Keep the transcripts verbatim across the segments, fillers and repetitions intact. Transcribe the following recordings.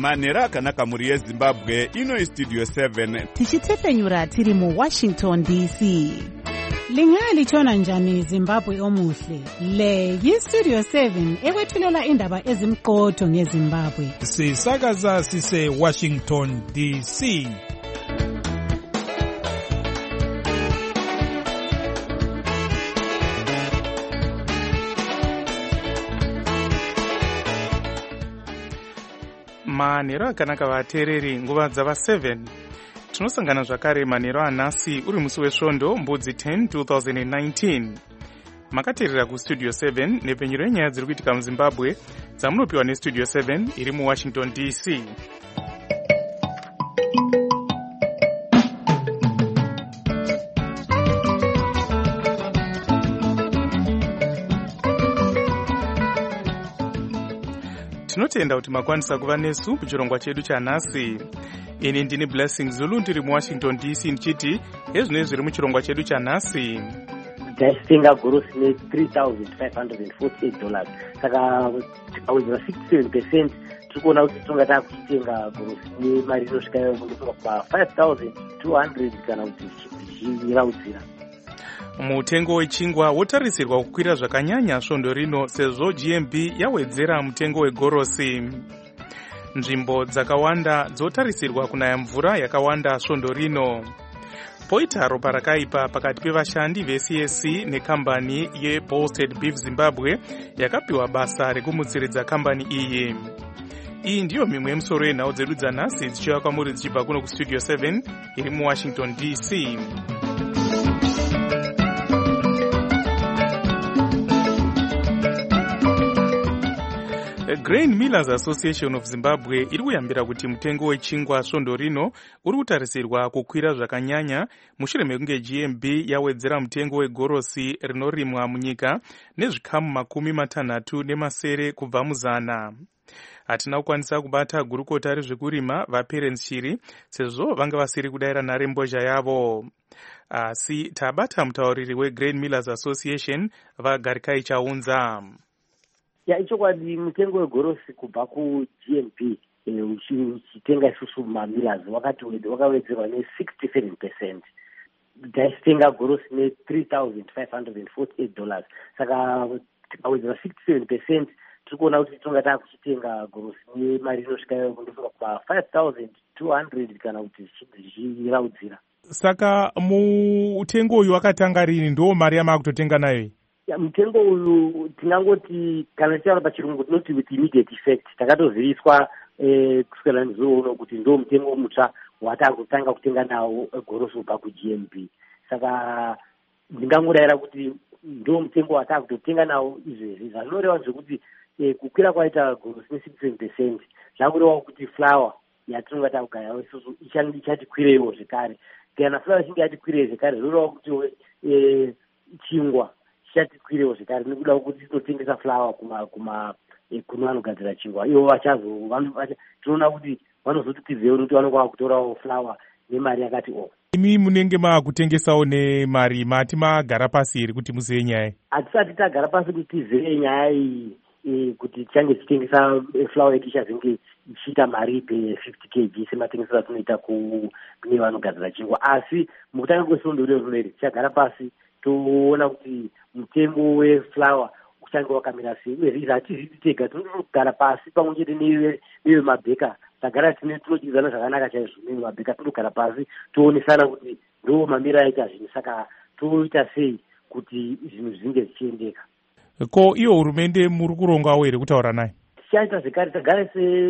manhero akanaka mhuri yezimbabwe. Ino studio seven tichitefenyura tiri mu Washington D C. Lingalitshona njani Zimbabwe omuhle? Le yi Studio seven ekwethulela indaba ezimqotho ngeZimbabwe. Sisakaza sise Washington D C. Manhero akanaka vateereri, nguva dzava seven. Tinosangana zvakare manhero anhasi uri musi wesvondo mbudzi ten two thousand nineteen. Makateerera kustudio seven nepfenyuro yenyaya dziri kuitika muZimbabwe dzamunopiwa nestudio seven iri muWashington D C. Tinotenda kuti makwanisa kuva nesu muchirongwa chedu chanhasi. Ini ndini Blessing Zulu ndiri muWashington D C ndichiti ezvinenge zviri muchirongwa chedu chanhasi. Taitenga gorosi ne three thousand five hundred forty-eight dollars. Saka tikawedzera sixty-seven percent tiri kuona kuti tonga takutenga gorosi nemari inosvika pa five thousand two hundred kana kuti zvichiraudzira. Mutengo wechingwa wotarisirwa kukwira zvakanyanya svondo rino sezvo G M B yawedzera mutengo wegorosi. Nzvimbo dzakawanda dzotarisirwa kunaya mvura yakawanda svondo rino. Poita ropa rakaipa pakati pevashandi ve-C S C nekambani ye-Bolstead Beef Zimbabwe yakapiwa basa rekumutsiridza kambani iyi. Iyi ndiyo mimwe yemusoro yenhau dzedu dzanhasi dzichiva kwamuri dzichibva kuno kustudio seven iri muWashington D C. Grain Millers Association of Zimbabwe iri kuyambira kuti mutengo wechingwa svondo rino uri kutarisirwa kukwira zvakanyanya mushure mekunge G M B yawedzera mutengo wegorosi rinorimwa munyika nezvikamu makumi matanhatu nemasere kubva muzana. Hatina kukwanisa kubata gurukota rezvekurima vaParents Shiri sezvo vanga vasiri kudaira nhare mbozha yavo. Asi tabata mutauriri weGrain Millers Association vaGarikai Chaunza. Ya ichokwadi mutengo wegorosi kubva ku-G M B uchitenga isusu mamillers wakati wakawedzerwa ne-sixty-seven percent. Taitenga gorosi ne-three thousand five hundred forty-eight dollars. Saka tikawedzera sixty-seven percent tiri kuona kuti tonga takuchitenga gorosi nemari inosvika pa five thousand two hundred kana kuti zvichiraudzira. Saka mutengo uyu wakatanga rini? Ndo mari yamakutotenga nayo? Ya mutengo uyu tinangoti kana tichitaura pachirungu tinoti with immediate effect. Takatoziviswa eh, kuswera nezuro kuti ndo mutengo mutsva watakutanga kutenga nawo gorosi kubva ku-G M B. Saka ndingangodayira kuti ndo mutengo watakutotenga nawo izvezvi. Zvanoreva zvekuti eh, kukwira kwaita gorosi ne-sixty-seven percent zvakureva kuti flour yatinonga takugara isusu ichatikwireiwo zvekare. Kana flour ichinge yatikwirei zvekare zvoreva kuti eh, chingwa chatikwirewo zvekare nekuda kuti tinotengesa flour kuma kuma kune vanogadzira chingwa. Ivo vachazo tinoona kuti vanozotitizewo kuti vanokwa kutorawo flour nemari yakati o. Imi munenge maakutengesawo nemari mati magara pasi iri kuti muzive nyaya? Hatisati tagara pasi kuti tizive nyaya iyi kuti tichange tichitengesa flour yedu ichazenge ichiita mari pe-fifty kilograms sematengesero atinoita kune vanogadzira chingwa. Asi mukutanga kwesvondo rero tichagara pasi toona kuti mutengo weflour uchange wakamira sei. Uye hatizviti tega, tinogara pasi pamwe chete nevemabheka tagara tinochidzana zvakanaka chaizvo nevemabheka. Tinogara pasi toonesana kuti ndo mamira aita zvinhu, saka toita sei kuti zvinhu zvinge zvichiendeka. Ko iyo hurumende muri kurongawo here kutaura naye? Tichaita zvekare tagara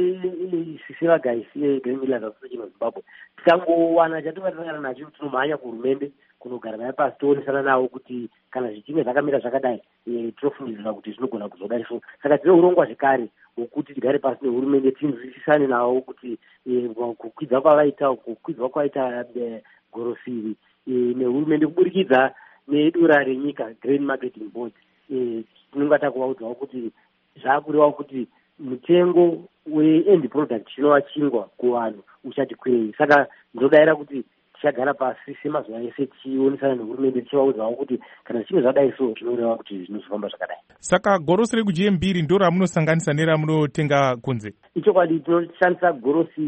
sevagari veGrain Millers Association of Zimbabwe. Tikangowana chatingatangana nacho tinomhanya kuhurumende kunogara naye pasi toonesana nawo kuti kana zvichinge zvakamira zvakadai tinofungidzira kuti zvinogona kuzodai so. Saka tine urongwa zvekare hwokuti tigare pasi nehurumende tinzwisisane nawo kuti kukwidza kwavaita kukwidzwa kwaita gorosi iri nehurumende kuburikidza nedura renyika Grain Marketing Board tinonga takuvaudzwawo kuti zvaakurevawo kuti mutengo we-end product chinova chingwa kuvanhu uchatikwirei. Saka ndinodayira kuti tichagara pasi semazuva ese tichionesana nehurumende tichivaudzawo kuti kana zvichinge zvadai so zvinoreva kuti zvinozofamba zvakadai. Saka gorosi rekuji emu mbiri ndo ramunosanganisa neramunotenga kunze? Ichokwadi tinoshandisa gorosi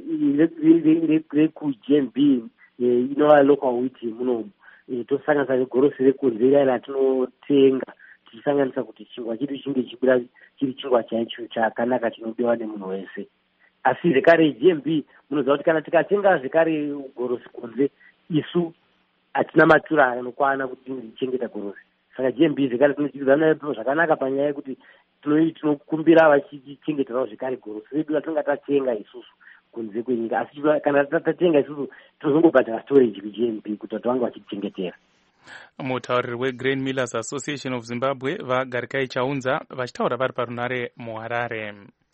rekuji emu mbiri inova local wheat munomu, tosanganisa negorosi rekunze ira ratinotenga tichisanganisa kuti chingwa chedu chinge chibuda chiri chingwa chaicho chakanaka chinodiwa nemunhu wese. Asi zvekare G M B munoziva kuti kana tikatenga zvekare gorosi kunze isu hatina matura anokwana kuti tichengeta gorosi. Saka G M B zvekare tinochidzana zvakanaka panyaya yekuti tinokumbira vachichengetawo zvekare gorosi redu ratinenge tatenga isusu kunze kwenyika. Asi kana tatenga isusu tinozongobhadhara storage ku G M B kuti vange vachichengetera. Mutauriri weGrain Millers Association of Zimbabwe vaGarikai Chaunza vachitaura vari parunare muHarare.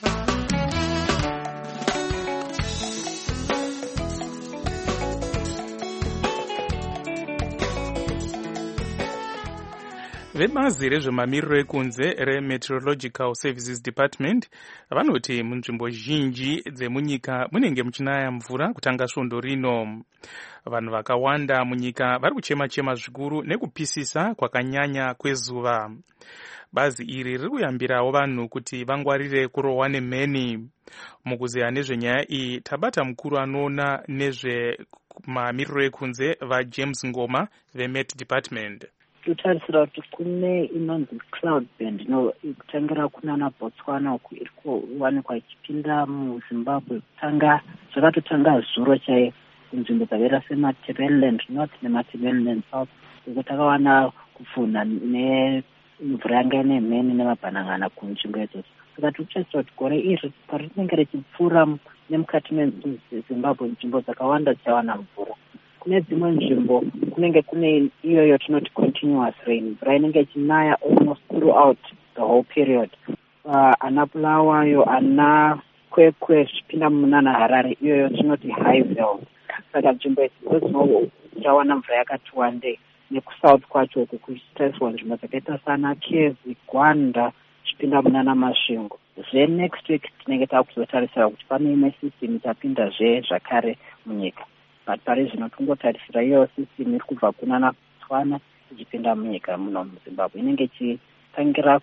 Vebazi rezvemamiriro ekunze reMeteorological Services Department vanoti munzvimbo zhinji dzemunyika munenge muchinaya mvura kutanga svondo rino. Vanhu vakawanda munyika vari kuchema-chema zvikuru nekupisisa kwakanyanya kwezuva. Bazi iri riri kuyambirawo vanhu kuti vangwarire kurohwa nemheni. Mukuzeya nezvenyaya iyi tabata mukuru anoona nezvemamiriro ekunze vaJames Ngoma veMet Department. Tutarisira kuti kune inonzi cloud band inotangira kunana Botswana uku iri kuwanikwa ichipinda muZimbabwe kutanga zvakatotanga zuro chaiyo kunzvimbo dzakaita seMatabeleland North neMatabeleland South, kuti takawana kupfunha nemvura yanga ine mheni nemabhanan'ana kunzvimbo idzodzo. Saka tikutarisa kuti gore iri parinenge richipfuura nemukati meZimbabwe nzvimbo dzakawanda dzichawana mvura. Kune dzimwe nzvimbo kunenge kune iyoyo tinoti continuous rain, mvura inenge ichinaya almost throughout the whole period. Uh, ana Bulawayo, ana Kwekwe zvipinda munana Harare iyoyo tinoti high veld. Saka nzvimbo idzi dzichawana mvura yakati wandei. Nekusouth kwacho uku kuchitariswa nzvimbo dzakaita sana Kezi, Gwanda zvipinda munana Masvingo. Zve next week tinenge takuzotarisira kuti pane imwe system itapinda zve zvakare munyika. But pari zvino tungotarisira iyo system iri kubva kunana Botswana ichipinda munyika muno muZimbabwe. Inenge ichitangira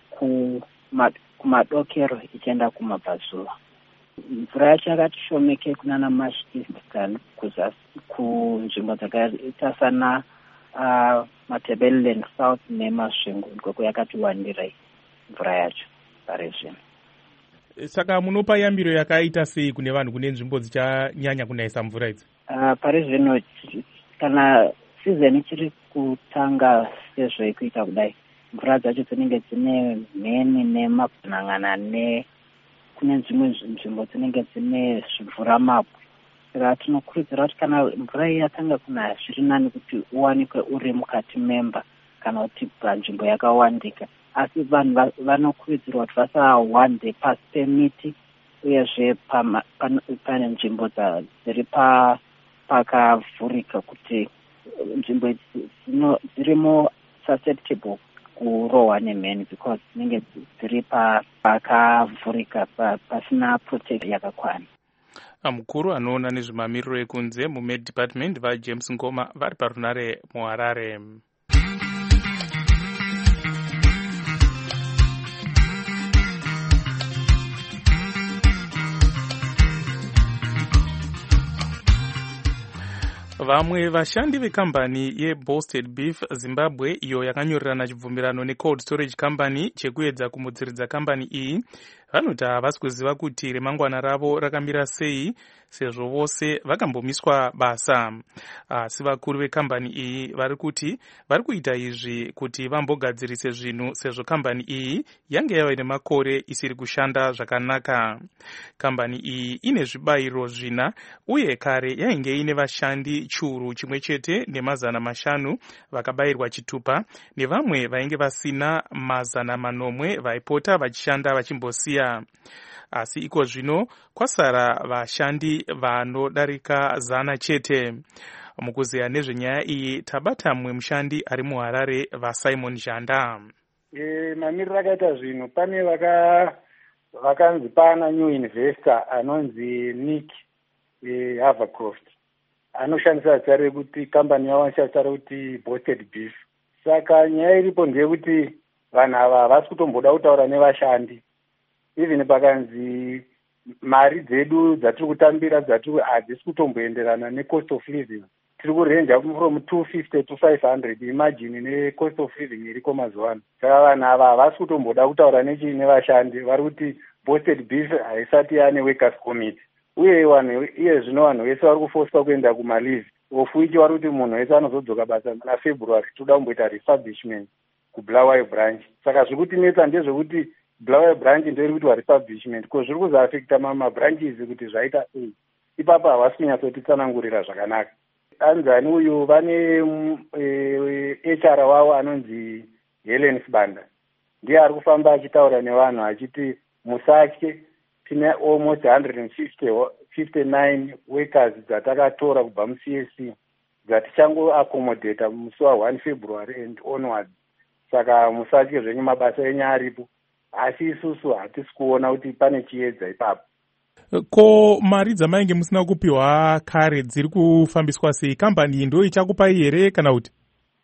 kumadokero ichienda kumabvazuva. Mvura yacho yakati shomeke kunana Mash East kuzasi kunzvimbo dzakaita sana uh, Matabeleland South neMasvingo ndiko yakati wandirai mvura yacho pari zvino. Saka munopa yambiro yakaita sei kune vanhu kune nzvimbo dzichanyanya kunayisa mvura idzi? Uh, pari zvino kana season ichiri kutanga sezvo ikuita kudai, mvura dzacho dzinenge dzine mheni nemabhanan'ana ne kune dzimwe nzvimbo dzinenge dzine zvimvura mabwe. Saka tinokurudzira kuti kana mvura iyi yatanga kunaya zviri nani kuti uwanikwe uri mukati memba kana kuti panzvimbo yakawandika. Asi vanhu vanokurudzirwa kuti vasawande pasi pemiti uyezve pane nzvimbo dziri pakavhurika kuti nzvimbo idzi dzirimo susceptible kurohwa nemheni because dzinenge dziri pakavhurika pasina protection yakakwana. Mukuru anoona nezvemamiriro ekunze muMed Department vaJames Ngoma vari parunare muHarare. Vamwe vashandi vekambani yeBosted Beef Zimbabwe iyo yakanyorerana chibvumirano neCold Storage Company chekuedza kumudziridza kambani iyi vanoti havasi kuziva kuti remangwana ravo rakamira sei sezvo vose vakambomiswa basa. Asi vakuru vekambani iyi vari kuti vari kuita izvi kuti vambogadzirise zvinhu sezvo kambani iyi yange yava nemakore isiri kushanda zvakanaka. Kambani iyi ine zvibayiro zvina uye kare yainge ine vashandi churu chimwe chete nemazana mashanu vakabayirwa chitupa nevamwe vainge vasina mazana manomwe vaipota vachishanda vachimbosiya. Asi iko zvino kwasara vashandi vanodarika zana chete. Mukuzeya nezvenyaya iyi tabata mumwe mushandi ari muHarare vaSimon Janda. E, mamiriro akaita zvino pane vaka vakanzi pana new investor anonzi Nick e, Havercroft. anoshandisa zita rekuti kambani yavo anoshandisa rekuti Boasted Beef. Saka nyaya iripo ndeyekuti vanhu ava havasi kutomboda kutaura nevashandi. Even pakanzi mari dzedu dzatiri kutambira dzatiri hadzisi kutomboenderana necost of living. Tiri kurenja from two fifty to five hundred, imagine necost of living iriko mazuva ano. Saka vanhu ava havasi kutomboda kutaura nechii nevashandi. Vari kuti Boasted Beef haisati yane workers committee. Uye vanhu iye zvino vanhu vese vari kufoswa kuenda kumalive. Of which vari kuti munhu wese anozodzoka basa muna February toda kumboita refurbishment kuBulawayo branch. Saka zviri kutinetsa ndezvekuti Bulawayo branch ndio iri kuitwa refurbishment. Ko zviri kuzoaffecta mama branches kuti zvaita sei. Ipapo havasi kunyatsotitsanangurira zvakanaka. Anzani uyu vane e, H R wavo anonzi Helen Sibanda. Ndiye ari kufamba achitaura nevanhu achiti musatye, tine almost one hundred fifty-nine workers dzatakatora kubva mu-C S C dzatichango accommodata musi wa one February and onwards. Saka musatye zvenyu, mabasa enyu aripo, asi isusu hatisi kuona kuti pane chiedza ipapo. Ko mari dzamainge musina kupiwa kare dziri kufambiswa sei? Kambani iyi ndo ichakupai here kana kuti?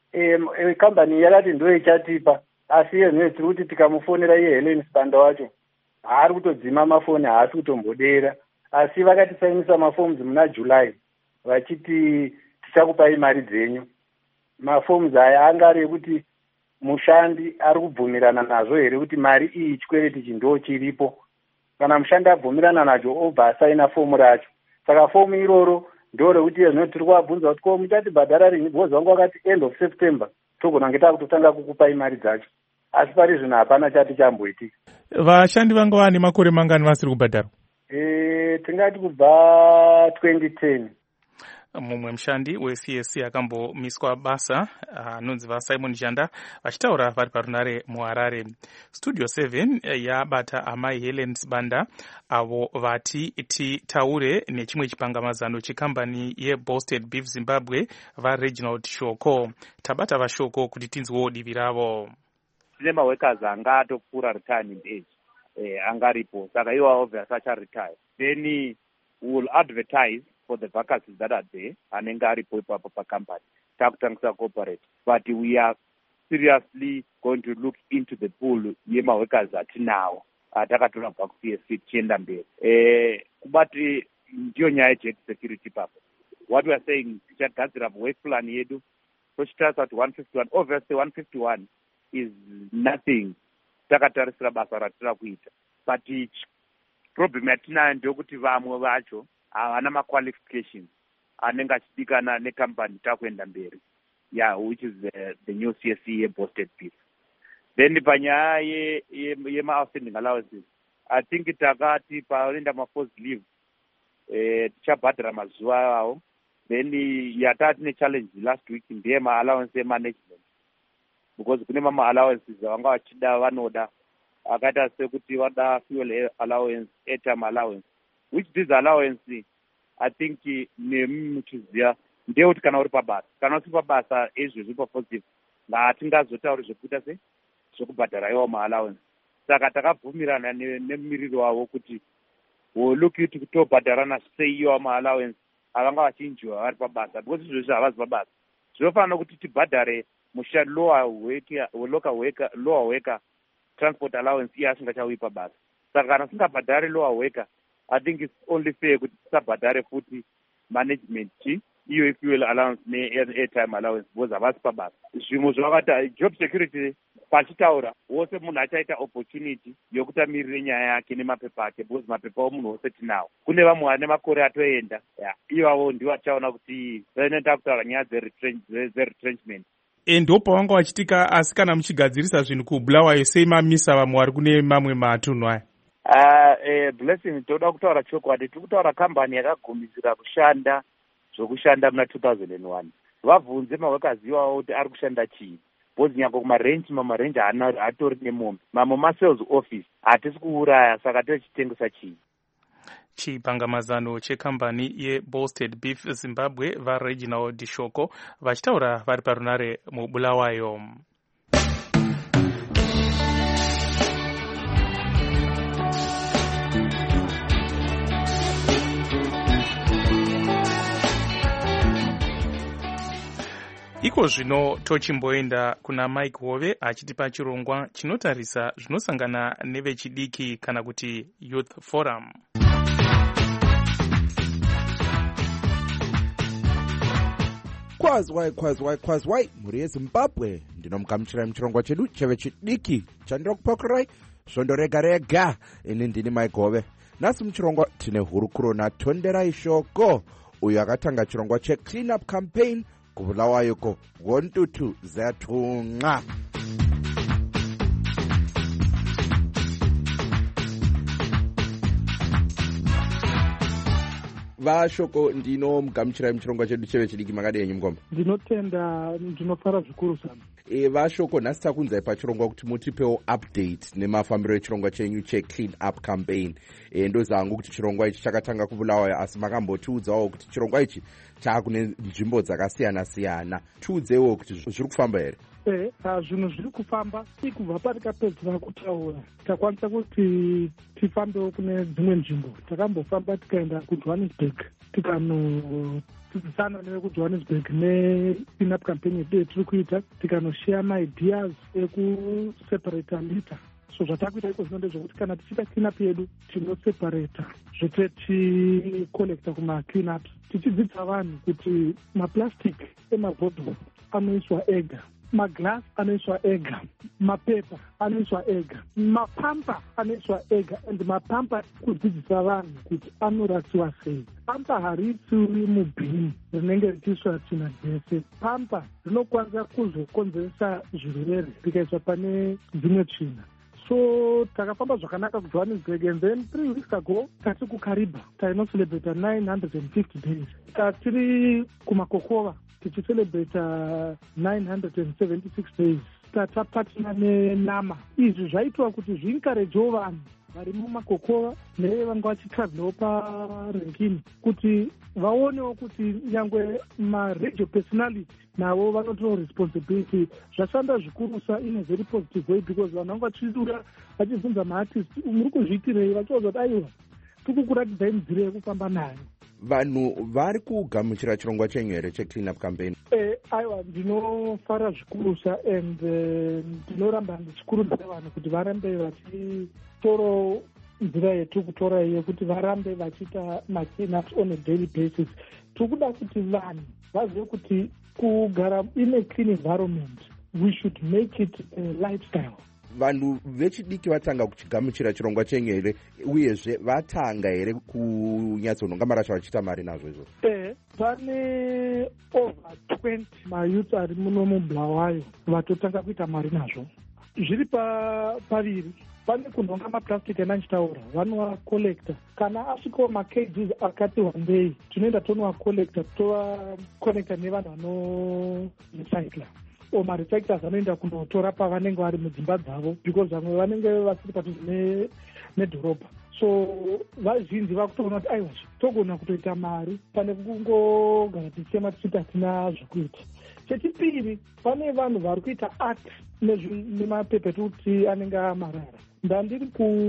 E, kambani yakati ndo ichatipa, asi iye tiri kuti tikamufonera iye Helen Sibanda wacho haari kutodzima mafoni, haasi kutombodera. Asi vakatisainisa maforms muna July vachiti tichakupai mari dzenyu. Maforms aya anga ari ekuti mushandi ari kubvumirana nazvo here kuti mari iyi chikwereti ichi ndo chiripo. Kana mushandi abvumirana nacho obva asaina fomu racho. Saka fomu iroro ndo rekuti zvino tiri kuabvunza kuti ko muchatibhadhara rini? Bhozi wangu wakati end of September togona ngeta kutotanga kukupai mari dzacho. Asi pari zvino hapana chati chamboitika. Vashandi vanga vane makore mangani vasiri kubhadharwa? Eh, tingati kubva twenty ten. Mumwe mushandi we-C S C akambomiswa basa anonzi uh, vaSimon Janda vachitaura vari parunare muHarare. Studio seven yabata amai Helen Sibanda avo vati titaure nechimwe chipangamazano chekambani yeBoasted Beef Zimbabwe vaReginald Shoko. Tabata vaShoko kuti tinzwewo divi ravo. Tine maworkers anga atokura retirement age eh, angaripo, saka iwo obviously acharetire. Then we will advertise for the vacancies that are there anenge aripo ipapo pacompany takutangisa corporate, but we are seriously going to look into the pool yemaworkers atinawo atakatora kubva ku-C S C tichienda mberi. Eh, kubati ndiyo nyaya yejet security papo. What we are saying, tichagadzira work plan yedu tochitarisa kuti one fifty-one, obviously one fifty-one is nothing takatarisira basa ratira kuita, but problem yatinayo ndeyekuti vamwe vacho havana ma-qualifications anenge achidikana nekambani takuenda mberi, yeah, which is the, the new C S C yeBoasted Beef. Then panyaya yema-outstanding allowances, I think takati paenda ma-forced leave eh, tichabhadhara mazuva avo. Then yatati ne-challenge last week ndeye ma-allowance management, because kune mama-allowances vanga vachida vanoda akaita sekuti vada fuel allowance, airtime allowance, which this allowance I think nemuchiziya ndeyekuti kana uri pabasa, kana usiri pabasa ezvezvi papositive ngatingazotauri zvekuita se zvekubhadhara iwo ma-allowance. Saka takabvumirana nemumiriri wavo kuti woluki kuti kutobhadharana sei iwo ma-allowance avanga vachinjiwa vari pabasa, because izvezvi havazi pabasa. Zvinofanira kuti tibhadhare mushandi lower worker, local worker, lower worker transport allowance iye asingachauyi pabasa. Saka kana singabhadhari lower worker, I think it's only fair kuti tisabhadhare futi management chi iyo fuel allowance ne-airtime allowance because havasi pabasa. Zvimwe zvakati job security pachitaura wose munhu achaita opportunity yokuti amirire nyaya yake nemapepa ake, because mapepa omunhu wose tinawo. Kune vamwe vane makore atoenda, ivavo ndivo achaona kuti inoita kutaura nyaya dzeretrenchment. Ndo pavanga vachitika, asi kana muchigadzirisa zvinhu kuBulawayo sei mamisa vamwe vari kune mamwe matunhu aya? Uh, eh, blessing toda kutaura chokwadi, tiri kutaura kambani yakagumisira kushanda zvokushanda muna two thousand one. Vabvunze maworkers iwawo kuti ari kushanda chii, because nyangwe kumarenji mamarenji hatori nemombe, mamwe masales office hatisi kuuraya, saka tochitengesa chii. Chipangamazano chekambani yeBoasted Beef Zimbabwe vaReginald Shoko vachitaura vari parunare muBulawayo. iko zvino tochimboenda kuna Mike Hove achitipa chirongwa chinotarisa zvinosangana nevechidiki kana kuti Youth Forum. Kwazwai kwazwai kwazwai muri yeZimbabwe ndinomugamuchirai muchirongwa chedu chevechidiki chandira kupakurai svondo rega rega. Ini ndini Mike Hove. Nhasi muchirongwa tine hurukuro naTonderai Shoko uyo akatanga chirongwa cheClean Up Campaign kubulawayoko Ngontutu Zatunga. Vashoko ndinomugamuchirai muchirongwa chedu chevechidiki makadii henyu mukomba? Ndinotenda, ndinofara zvikuru sana. E, vashoko nhasi takunzai pachirongwa kuti mutipewo update nemafambiro echirongwa chenyu cheClean Up Campaign. E, ndozangu kuti chirongwa ichi chakatanga kubulawayo asi makambotiudzawo kuti chirongwa ichi chaakune nzvimbo dzakasiyana siyana. Tiudzewo kuti zviri kufamba here? E, zvinhu zviri kufamba. Kubva patikapedzera kutaura takwanisa kuti tifambewo kune dzimwe nzvimbo. Takambofamba tikaenda kuJohannesburg tikano tidzisana nevekuJohannesburg neClean Up Campaign yedu yetiri kuita tikanoshare maideas ekuseparata litter. So zvatakuita iko zvino ndezvokuti kana tichiita clean up yedu tinoseparata zvete ticollecta kuma clean ups tichidzidza vanhu kuti maplastic emabhodhoro anoiswa ega, maglass anoiswa ega, mapepa anoiswa ega, mapampa anoiswa ega, and mapampa kudzidzisa vanhu kuti anorasiwa sei. Pampa haritsuri mubhini rinenge richiiswa tsvina dzese. Pampa rinokwanisa kuzokonzeresa zvirwere rikaiswa pane dzimwe tsvina. So takafamba zvakanaka kuJohannesburg, and then three weeks ago tati kuKariba tainocelebrata nine hundred fifty days. Tatiri kuMakokova tichicelebrata nine hundred seventy-six days. Tatapatina nenama. Izvi zvaitwa kuti zvinkarejewo vanhu vari muMakokova nevanga vachitravhelawo paRenkini kuti vaonewo kuti nyangwe ma-radio personality navo vanotorawo responsibility. Zvashanda zvikurusa in a very positive way because vanhu vanga vachidura vachibvunza maartist muri kuzviitirei, vachiudza kuti aiwa tiri kukuratidzai nzira yekufamba nayo. Vanhu vari kugamuchira chirongwa chenyu here cheClean Up Campaign? Eh, aiwa ndinofara zvikurusa, and ndinoramba uh, ndichikurudzira vanhu kuti varambe vachitorawo nzira yetiri kutora iyo kuti varambe vachiita maclean ups on a daily basis. Tiri kuda kuti vanhu vazive kuti kugara in a clean environment we should make it a lifestyle. Vanhu vechidiki vatanga kuchigamuchira chirongwa chenyu here uyezve vatanga here kunyatsonhonga marasha vachiita mari nazvo izvo? Eh, pane over twenty mayouth ari muno muBulawayo vatotanga kuita mari nazvo. Zviri paviri. Pane kunhonga maplastic anachitaura vanoacollecta. Kana asvikawo makgs akati wandei tinoenda tonoacollecta tovaconecta nevanhu vanorecycla. O marecyclers anoenda kunotora pavanenge vari mudzimba dzavo because vamwe vanenge vasiri padhuze nedhorobha. So vazhinji vakutoona kuti aiwa togona kutoita mari pane kungogara tichema tichiti hatina zvekuita. Chechipiri, pane vanhu vari kuita art nemapepa ekuti anenge amarara. Ndandiri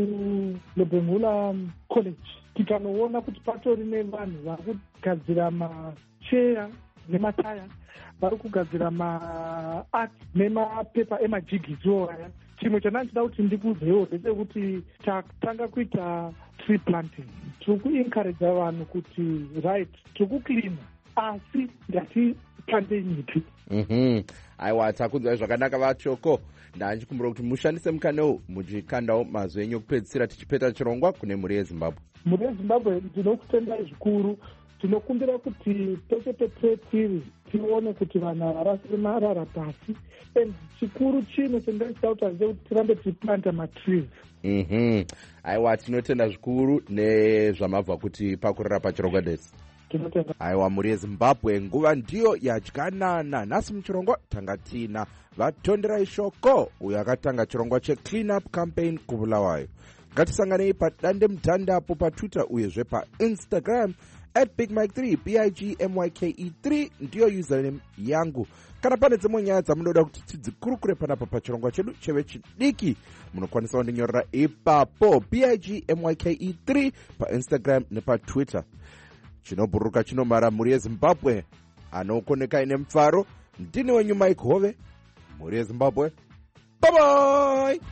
kuLobengula College tikanoona kuti patori nevanhu vari kugadzira macheya nemataya, vari kugadzira maart nemapepa emajigiziwo aya. Chimwe chandanchida kuti ndikuudzewo ndechekuti takatanga kuita tree planting. Tiri kuencourage vanhu kuti right tiri kucleana asi ngatiplantei miti. Mhm. Aiwa takunzwai zvakanaka vachoko. Ndanchikumbira kuti mushandise mukanewo muchikandawo mazwi enyu kupedzisira tichipeta chirongwa kune mhuri yeZimbabwe. Mhuri yeZimbabwe ndinokutendai zvikuru. Tinokumbira kuti peshe petiri tione kuti vanhu havarasiri marara pasi, and chikuru chino chendachida kuti kuti tirambe tichiplanta matrees. Mhm. Aiwa tinotenda zvikuru nezvamabva kuti pakurira pachirongwa desi. Aiwa mhuri yeZimbabwe, nguva ndiyo yadyanana. Nhasi muchirongwa tanga tina vaTonderai Shoko uyo akatanga chirongwa cheClean Up Campaign kubulawayo. Ngatisanganei padande mutanda apo paTwitter uyezve paInstagram at big mike three b i g m y k e three ndiyo username yangu. Kana pane dzimwe nyaya dzamunoda kuti tidzikurukure panapa pachirongwa chedu chevechidiki munokwanisa kundinyorera ipapo b i g m y k e three paInstagram nepaTwitter. Chinobhururuka chinomara mhuri yeZimbabwe anokoneka ine mufaro ndini wenyu Mike Hove, mhuri yeZimbabwe. Bye bye.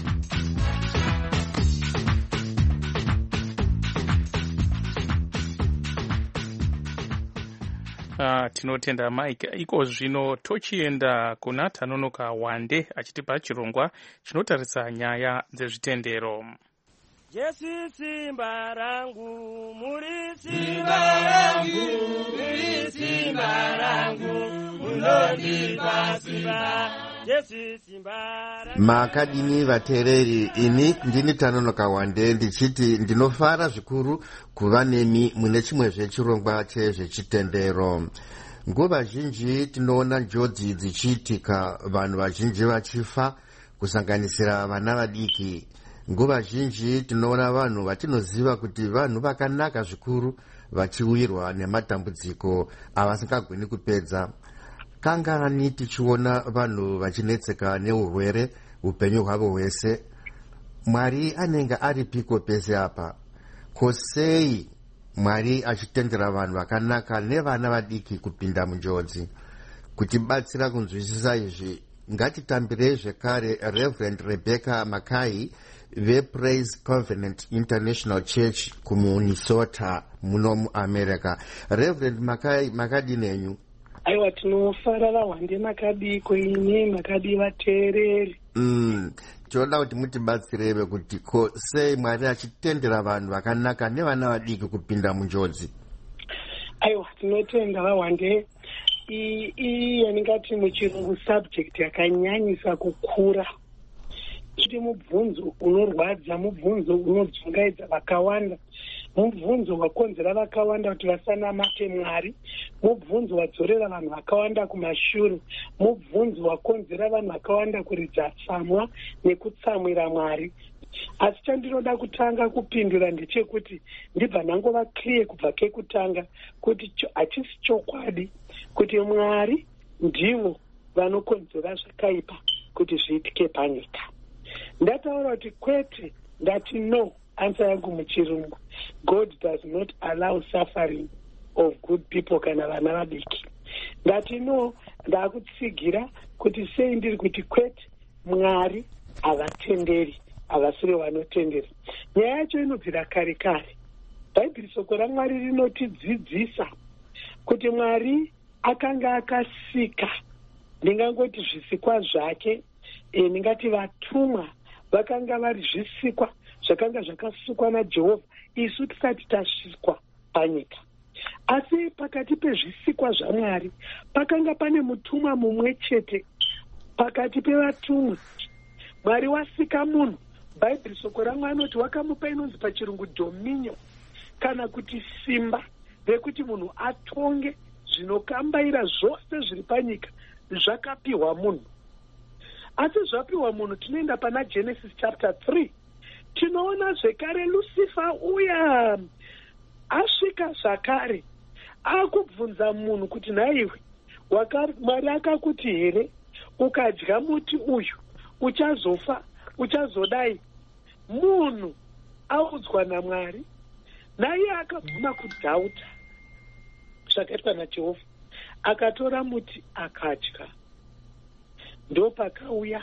Uh, tinotenda Mike. Iko zvino tochienda kuna Tanonoka Wande achitipa chirongwa chinotarisa nyaya dzezvitendero. Jesu simba rangu, muri simba rangu, muri simba rangu, munondipa simba. Jesu simba rangu. Makadini vatereri, ini ndini Tanonoka Wande ndichiti ndinofara zvikuru kuva nemi mune chimwe zvechirongwa chezvechitendero. Nguva zhinji tinoona njodzi dzichiitika, vanhu vazhinji vachifa, kusanganisira vana vadiki. Nguva zhinji tinoona vanhu vatinoziva kuti vanhu vakanaka zvikuru vachiwirwa nematambudziko avasingagoni kupedza. Kangani tichiona vanhu vachinetseka neurwere upenyu hwavo hwese. Mwari anenge aripiko pese apa? Kosei Mwari achitendera vanhu vakanaka nevana vadiki kupinda munjodzi? Kutibatsira kunzwisisa izvi, ngatitambirei zvekare Reverend Rebecca Makai vePraise Covenant International Church kuMinnesota muno muAmerica. Reverend Makai, makadini henyu? Aiwa, tinofarira Wande makadi koine makadi vateereri. Mm, tinoda kuti mutibatsireve kuti ko sei Mwari achitendera vanhu vakanaka nevana vadiki kupinda munjodzi? Aiwa, tinotenda vaWande. Iyi yaningati muchirungu subject yakanyanyisa kukura. Kuti mubvunzo unorwadza, mubvunzo unodzungaidza vakawanda, mubvunzo wakonzera vakawanda kuti vasanamate Mwari, mubvunzo wadzorera vanhu vakawanda kumashure, mubvunzo wakonzera vanhu vakawanda kuridza tsamwa nekutsamwira Mwari. Asi chandinoda kutanga kupindura ndechekuti ndibva ndangova clear kubva kekutanga kuti hachisi chokwadi kuti Mwari ndivo vanokonzera zvakaipa kuti zviitike panyika. Ndataura kuti kwete, ndati no, answer yangu muchirungu. God does not allow suffering of good people kana vana vadiki. Ndati no, ndakutsigira kuti sei ndiri kuti kwete, Mwari havatenderi, havasiri vanotendera. Nyaya yacho inobvira kare kare. Bhaibheri soko raMwari rinotidzidzisa kuti Mwari akanga akasika, ndingangoti zvisikwa zvake, e, ndingati vatumwa vakanga vari zvisikwa zvakanga zvakasukwa naJehovha isu tisati tasvikwa panyika. Asi pakati pezvisikwa zvaMwari pakanga pane mutumwa mumwe chete. Pakati pevatumwa Mwari wasika munhu. Bhaibheri soko raMwari anoti wakamupa inonzi pachirungu dominion, kana kuti simba rekuti munhu atonge zvinokambaira zvose zviri panyika zvakapiwa munhu. Asi zvapiwa munhu tinoenda pana Genesis chapter three. Tinoona zvekare Lucifer uya asvika zvakare akubvunza munhu kuti nhaiwe Mwari akakuti here ukadya muti uyu uchazofa, uchazodai? Munhu audzwa naMwari, naye akabvuma kudhauta zvakaitwa naJehovha, akatora muti akadya. Ndo pakauya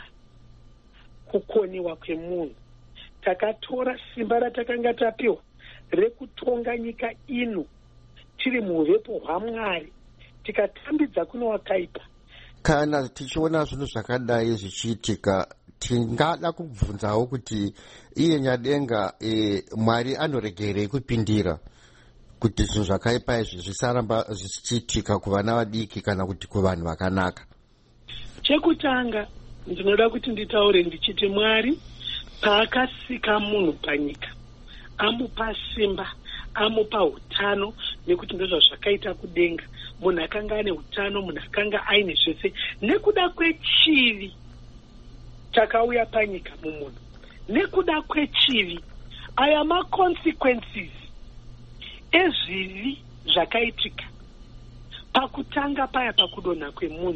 kukoniwa kwemunhu. Takatora simba ratakanga tapiwa rekutonga nyika ino tiri muvepo hwaMwari, tikatambidza kuno wakaipa. Kana tichiona zvinhu zvakadai zvichiitika, tingada kubvunzawo kuti iye nyadenga, e, Mwari anoregerei kupindira kuti zvinhu zvakaipa izvi zvisaramba zvichiitika kuvana vadiki kana kuti kuvanhu vakanaka? Chekutanga ndinoda kuti nditaure ndichiti Mwari paakasika munhu panyika amupa simba, amupa utano, nekuti ndizvo zvakaita kudenga. Munhu akanga ane utano, munhu akanga aine zvese, nekuda kwechivi chakauya panyika mumunhu, nekuda kwechivi. Aya ma-consequences ezvivi zvakaitika pakutanga paya pakudonha kwemunhu.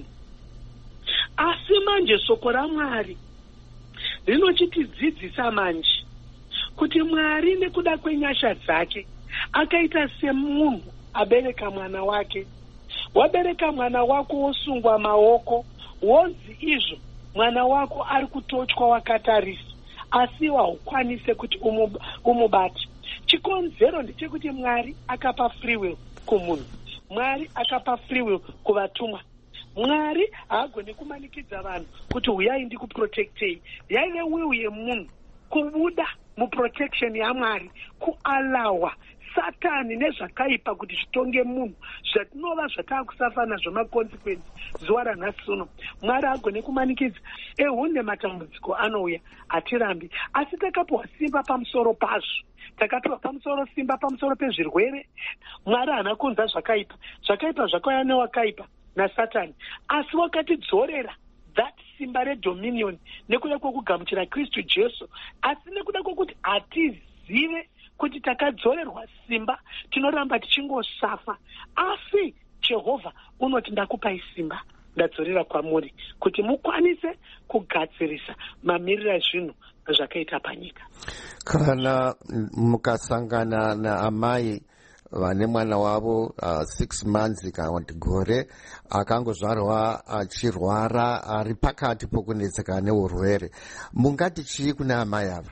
Asi manje soko raMwari rinochitidzidzisa manje kuti Mwari nekuda kwenyasha dzake akaita semunhu abereka mwana wake. wabereka mwana wako wosungwa maoko, wonzi izvo mwana wako ari kutotywa wakatarisa, asi haukwanise kuti umubate. Chikonzero ndechekuti Mwari akapa free will kumunhu. Mwari akapa free will kuvatumwa. Mwari haagoni kumanikidza vanhu kuti uyai ndikuprotectei. Yaive will yemunhu kubuda muprotection yaMwari, kualawa Satani nezvakaipa kuti zvitonge munhu, zvatinova zvataakusafa nazvo maconsequence zuva ranhasi uno. Mwari agone kumanikidza. Ehunde matambudziko anouya hatirambi, asi takapiwa simba pamusoro pazvo. Takapiwa pamusoro simba pamusoro pezvirwere. Mwari haana kunza zvakaipa. Zvakaipa zvakauya newakaipa naSatani, asi wakatidzorera that simba redominion nekuda kwokugamuchira Kristu Jesu, asi nekuda kwokuti hatizive kuti takadzorerwa simba, tinoramba tichingosafa. Asi Jehovha unoti ndakupai simba, ndadzorera kwamuri kuti mukwanise kugadzirisa mamiriro ezvinhu zvakaita panyika. Kana mukasangana naamai vane mwana wavo uh, six months kana kuti gore akangozvarwa achirwara ari pakati pokunetseka neurwere, mungati chii kuna amai ava?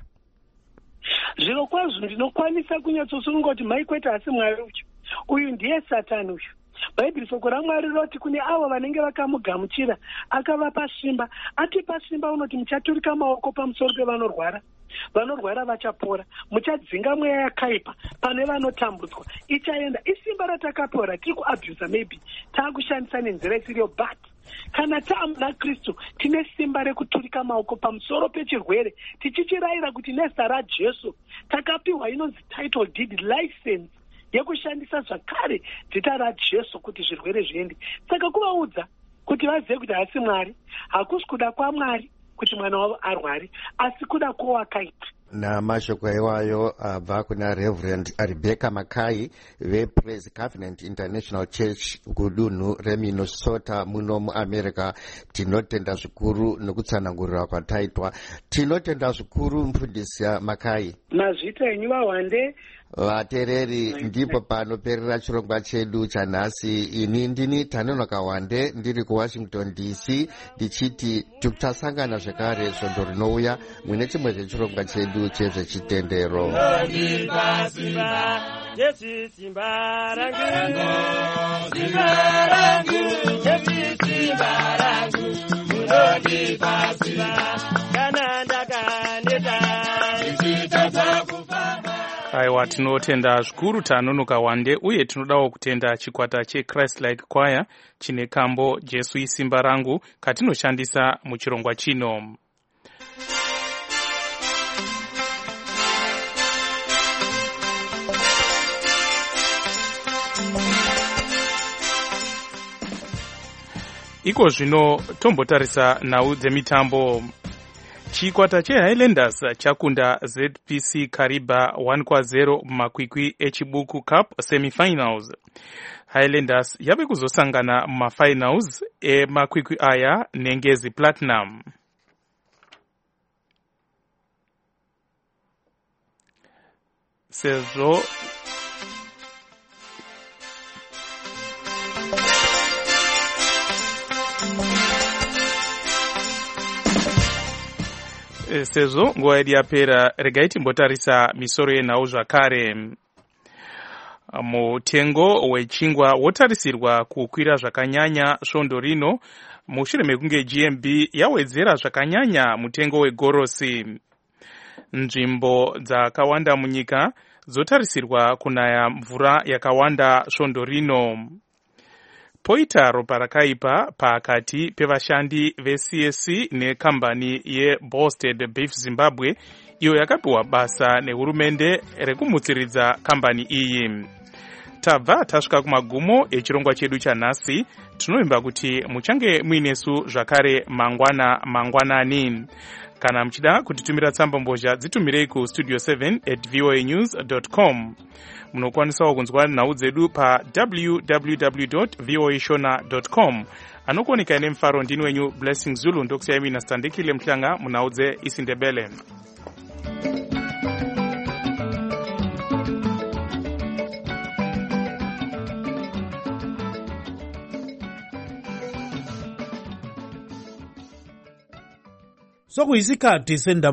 Zviro kwazvo ndinokwanisa kunyatsosununga kuti mai kwete asi Mwari uyu. Uyu ndiye Satani uyu. Bhaibheri soko raMwari roti kune avo vanenge vakamugamuchira akavapa simba. Atipa simba unoti muchaturika maoko pamusoro pevanorwara. Vanorwara vachapora. Muchadzinga mweya yakaipa pane vanotambudzwa. Ichaenda. Isimba ratakapiwa ratiri kuabhusa maybe taakushandisa nenzira isiriyo, but kana taamuna Kristu tine simba rekuturika maoko pamusoro pechirwere, tichichirayira kuti nezita raJesu takapiwa inonzi title deed license yekushandisa zvakare dzita raJesu kuti zvirwere zviende. Saka kuvaudza kuti vazive kuti hasi Mwari, hakusi kuda kwaMwari kuti mwana wavo arware, asi kuda kwowakaipa. Namashoko iwayo abva kuna Reverend Rebecca Makai vePraise Covenant International Church kudunhu reMinnesota muno muAmerica. Tinotenda zvikuru nekutsanangurira kwataitwa. Tinotenda zvikuru mufundisi Makai. Mazvita enyu vahwande. Vatereri, ndipo panoperera chirongwa chedu chanhasi. Ini ndini Tanonoka Wande ndiri kuWashington D C ndichiti tichasangana zvekare svondo rinouya mune chimwe chechirongwa chedu chezvechitendero. Yesu simba rangu, simba rangu, Yesu simba rangu, munondipa simba, kana ndakaneta, ndichitadza kufamba. Aiwa, tinotenda zvikuru Tanonoka Wande, uye tinodawo kutenda chikwata cheChrist Like Choir chine kambo Jesu isimba rangu katinoshandisa muchirongwa chino. Iko zvino tombotarisa nhau dzemitambo. Chikwata cheHighlanders chakunda Z P C Kariba one kwa zero mumakwikwi echibuku cup semifinals. Highlanders yave kuzosangana mumafinals emakwikwi aya neNgezi Platinum. Sezvo sezvo nguva yedu yapera, regai timbotarisa misoro yenhau zvakare. Mutengo wechingwa wotarisirwa kukwira zvakanyanya svondo rino mushure mekunge G M B yawedzera zvakanyanya mutengo wegorosi. Nzvimbo dzakawanda munyika dzotarisirwa kunaya mvura yakawanda svondo rino. Poita ropa rakaipa pakati pevashandi veC S C nekambani yeBosted Beef Zimbabwe iyo yakapiwa basa nehurumende rekumutsiridza kambani iyi. Tabva tasvika kumagumo echirongwa chedu chanhasi. Tinovimba kuti muchange muinesu zvakare mangwana mangwanani. Kana muchida kutitumira tsamba mbozha dzitumirei ku studio seven at voa news dot com. Munokwanisawo kunzwa nhau dzedu pa w w w dot voa shona dot com. Anokuoneka nemufaro ndini wenyu Blessing Zulu, ndokusiyai Standekile Mhlanga munhau dzeIsindebele. sokuyisikhathi sendaba